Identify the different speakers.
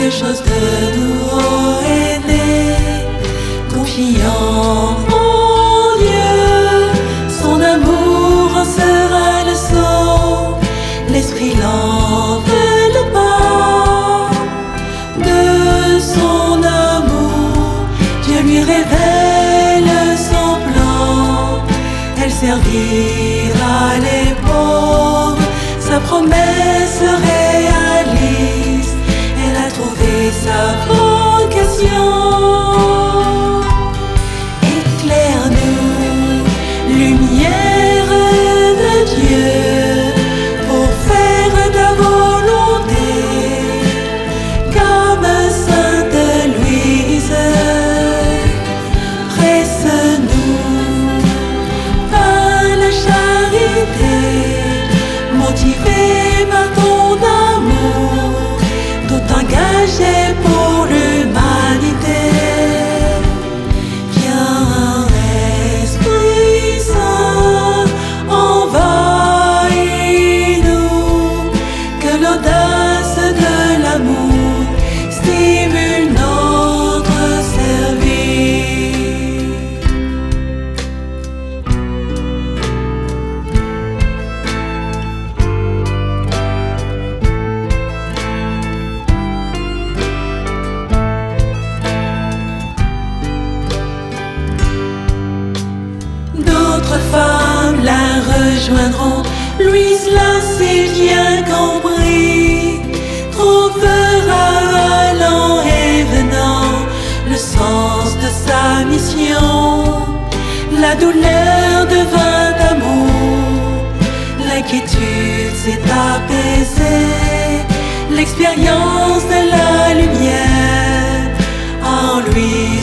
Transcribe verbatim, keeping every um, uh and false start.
Speaker 1: chose de nouveau est né, confiant en Dieu, son amour en sera le sceau, l'esprit l'enveloppe pas de son amour, Dieu lui révèle son plan, elle servira les pauvres, sa promesse réalise, elle a trouvé sa vocation. Éclaire-nous, lumière de Dieu, pour faire ta volonté, comme Sainte Louise. Presse-nous par la charité, motivé par ton amour, tout engagé pour l'humanité. Viens, Esprit Saint, envahis-nous, que l'audace de l'amour stimule notre service. D'autres femmes la rejoindront, Louise là c'est bien compris, trouvera allant et venant le sens de sa mission. La douleur devint amour, l'inquiétude s'est apaisée, l'expérience de la lumière en lui